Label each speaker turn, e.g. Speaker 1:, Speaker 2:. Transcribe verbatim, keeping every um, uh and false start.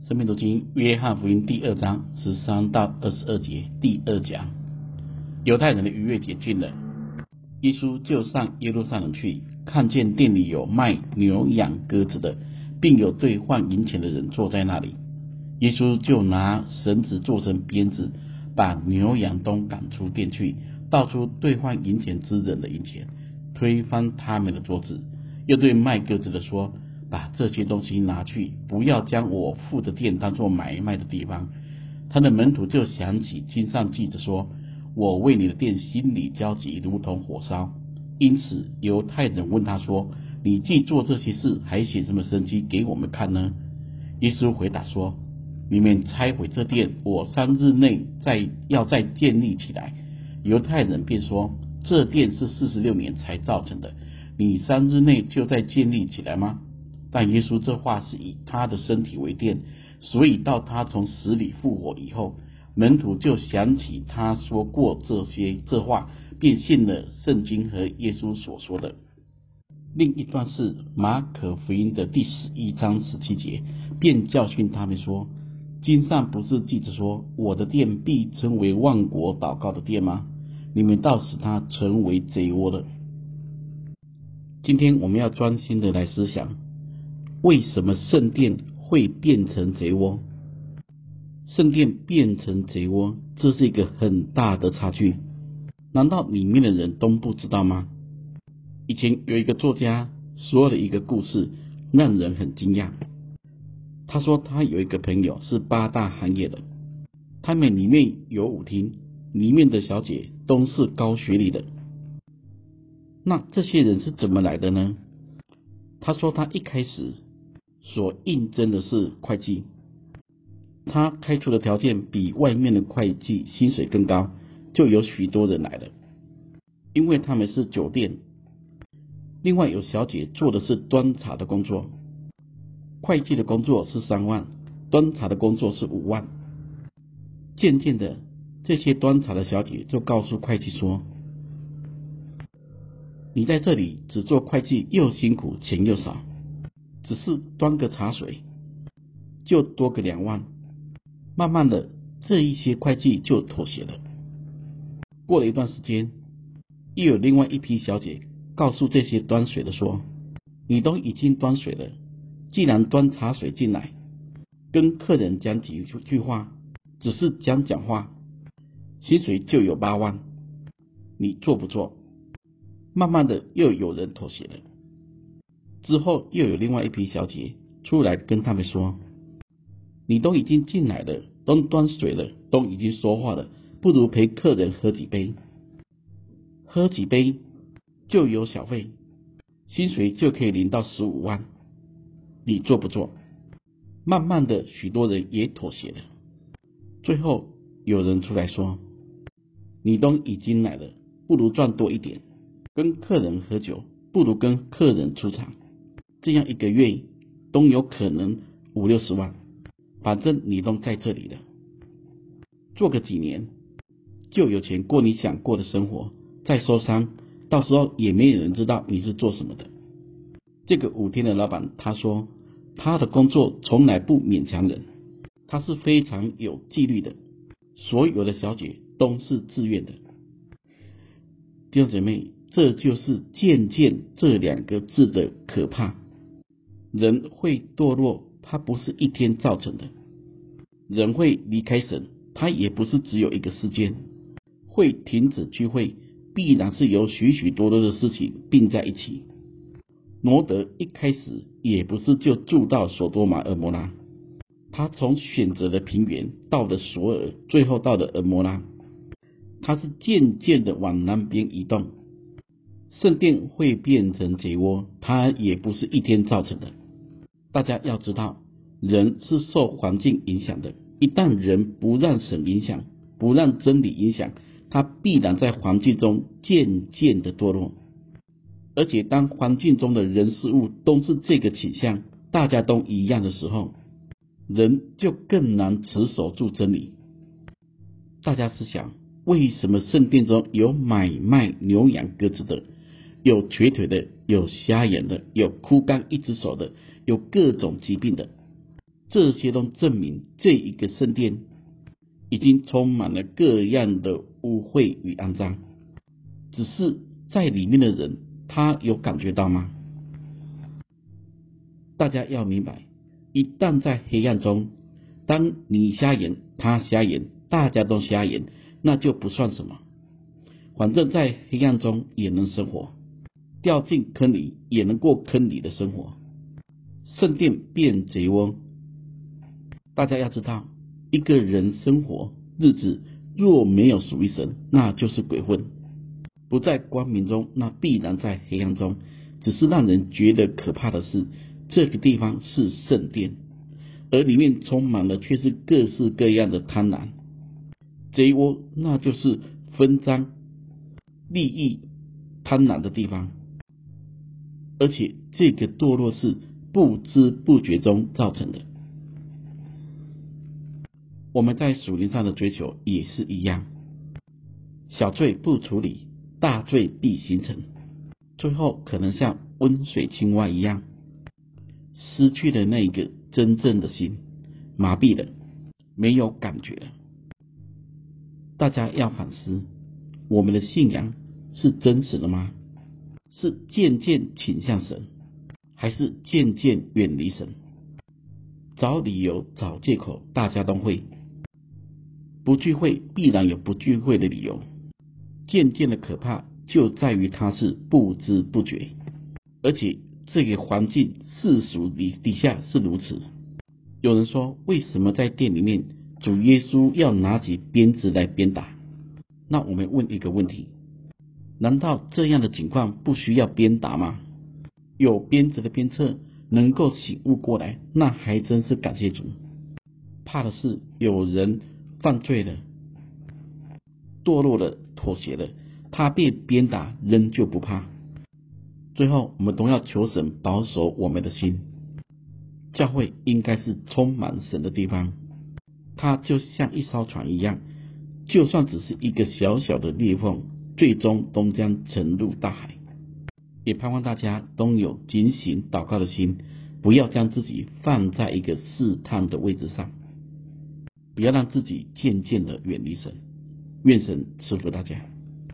Speaker 1: 生命读经约翰福音第二章十三到二十二节，第二讲。犹太人的逾越节近了，耶稣就上耶路撒冷去，看见店里有卖牛羊鸽子的，并有兑换银钱的人坐在那里。耶稣就拿绳子做成鞭子，把牛羊都赶出店去，倒出兑换银钱之人的银钱，推翻他们的桌子，又对卖鸽子的说，把这些东西拿去，不要将我父的店当作买卖的地方。他的门徒就想起经上记着说，我为你的店心里焦急，如同火烧。因此犹太人问他说，你既做这些事，还显什么神迹给我们看呢？耶稣回答说，你们拆毁这殿，我三日内再要再建立起来。犹太人便说，这殿是四十六年才造成的，你三日内就再建立起来吗？但耶稣这话是以他的身体为殿，所以到他从死里复活以后，门徒就想起他说过这些这话，便信了圣经和耶稣所说的。另一段是马可福音的第十一章十七节，便教训他们说，经上不是记着说，我的殿必成为万国祷告的殿吗？你们倒使它成为贼窝了。今天我们要专心的来思想，为什么圣殿会变成贼窝？圣殿变成贼窝，这是一个很大的差距，难道里面的人都不知道吗？以前有一个作家说了一个故事，让人很惊讶。他说他有一个朋友是八大行业的，他们里面有舞厅，里面的小姐都是高学历的。那这些人是怎么来的呢？他说他一开始所应征的是会计，他开出的条件比外面的会计薪水更高，就有许多人来了，因为他们是酒店。另外有小姐做的是端茶的工作，会计的工作是三万，端茶的工作是五万。渐渐的，这些端茶的小姐就告诉会计说，你在这里只做会计又辛苦，钱又少，只是端个茶水就多个两万。慢慢的，这一些会计就妥协了。过了一段时间，又有另外一批小姐告诉这些端水的说，你都已经端水了，既然端茶水进来，跟客人讲几句话，只是讲讲话，薪水就有八万，你做不做？慢慢的又有人妥协了。之后又有另外一批小姐出来跟他们说，你都已经进来了，都端水了，都已经说话了，不如陪客人喝几杯，喝几杯就有小费，薪水就可以领到十五万，你做不做？慢慢的许多人也妥协了。最后有人出来说，你都已经来了，不如赚多一点，跟客人喝酒不如跟客人出场，这样一个月都有可能五六十万，反正你都在这里了，做个几年就有钱过你想过的生活，再收山，到时候也没有人知道你是做什么的。这个舞厅的老板他说，他的工作从来不勉强人，他是非常有纪律的，所有的小姐都是自愿的。弟兄姐妹，这就是渐渐这两个字的可怕。人会堕落，它不是一天造成的，人会离开神，它也不是只有一个事件，会停止聚会，必然是由许许多多的事情并在一起。挪得一开始也不是就住到所多玛蛾摩拉，他从选择的平原到了索尔，最后到了蛾摩拉，他是渐渐的往南边移动。圣殿会变成贼窝，它也不是一天造成的。大家要知道，人是受环境影响的，一旦人不让神影响，不让真理影响，他必然在环境中渐渐的堕落。而且当环境中的人事物都是这个倾向，大家都一样的时候，人就更难持守住真理。大家思想，为什么圣殿中有买卖牛羊鸽子的，有瘸腿的，有瞎眼的，有枯干一只手的，有各种疾病的？ 这些都证明这一个圣殿已经充满了各样的污秽与肮脏，只是在里面的人，他有感觉到吗？大家要明白，一旦在黑暗中，当你瞎眼，他瞎眼，大家都瞎眼，那就不算什么，反正在黑暗中也能生活，掉进坑里也能过坑里的生活。圣殿变贼窝，大家要知道，一个人生活日子若没有属于神，那就是鬼混，不在光明中，那必然在黑暗中。只是让人觉得可怕的是，这个地方是圣殿，而里面充满了却是各式各样的贪婪。贼窝那就是分赃、利益、贪婪的地方，而且这个堕落是不知不觉中造成的。我们在属灵上的追求也是一样，小罪不处理，大罪必形成，最后可能像温水青蛙一样，失去了那个真正的心，麻痹了，没有感觉了。大家要反思，我们的信仰是真实的吗？是渐渐倾向神，还是渐渐远离神？找理由找借口大家都会，不聚会必然有不聚会的理由。渐渐的可怕就在于它是不知不觉，而且这个环境世俗底底下是如此。有人说，为什么在店里面主耶稣要拿起鞭子来鞭打？那我们问一个问题，难道这样的情况不需要鞭打吗？有鞭子的鞭策能够醒悟过来，那还真是感谢主。怕的是有人犯罪了，堕落了，妥协了，他被鞭打仍旧不怕。最后我们都要求神保守我们的心。教会应该是充满神的地方，它就像一艘船一样，就算只是一个小小的裂缝，最终都将沉入大海。也盼望大家都有警醒祷告的心，不要将自己放在一个试探的位置上，不要让自己渐渐的远离神。愿神赐福大家。